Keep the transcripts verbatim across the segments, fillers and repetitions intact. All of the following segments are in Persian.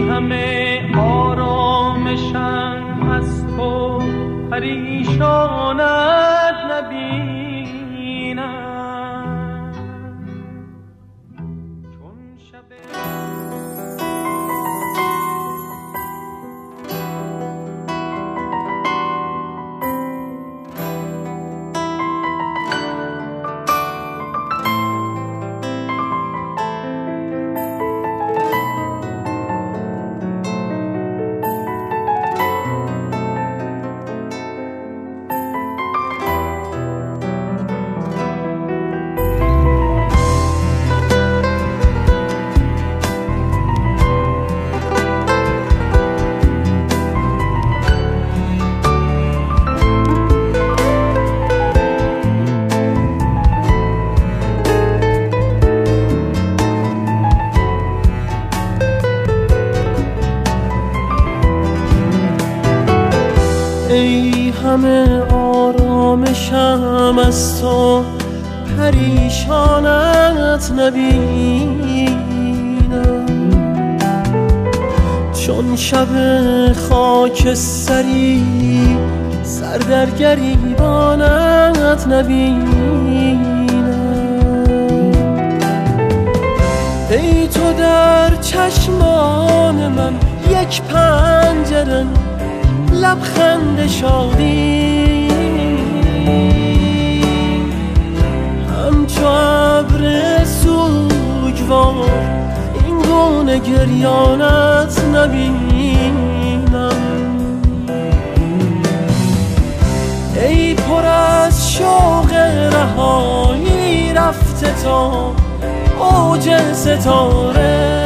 همه آرامشم از تو پریشانت نبینم چون شب ای همه آرامشم از تو پریشانت نبینم چون شب خاکستری سر در گریبانت نبینم ای تو در چشمان من یک پنجره لبخند شادی همچو ابر سوگوار این گونه گریانت نبینم ای پر از شوق رهایی رفته تا اوج ستاره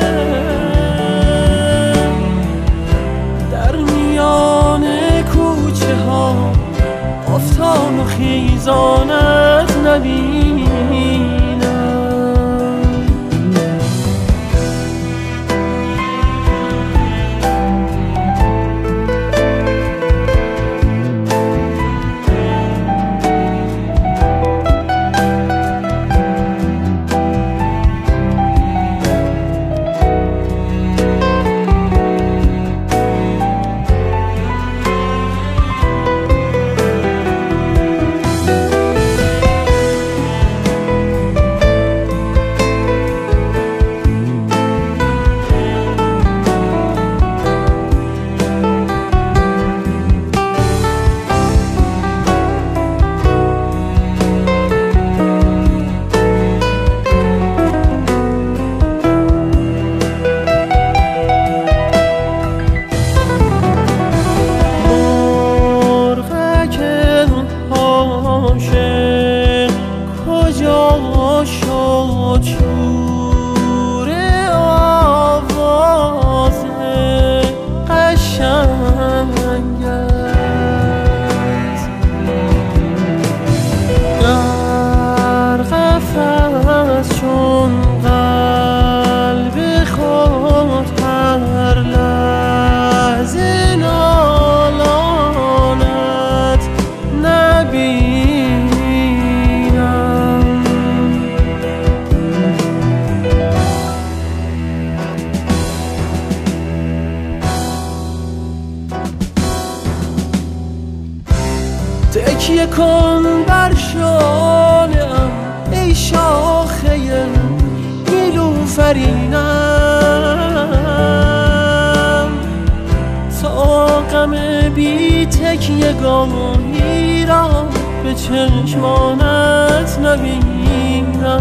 کوچه ها افتان و خیزانت نبینم تکیه کن بر شانه‌ام ای شاخه نیلوفرینم تا غم بی تکیه گاهی را به چشمانت نبینم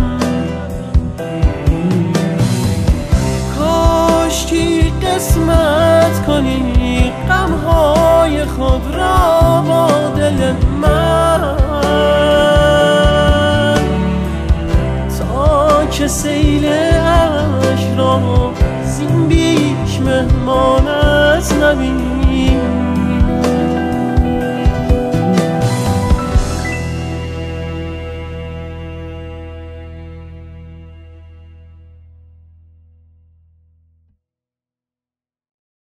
کاشکی قسمت کنی غمهای خود را با دل من تا که سیل عشق را زین بیش مهمانت نبینم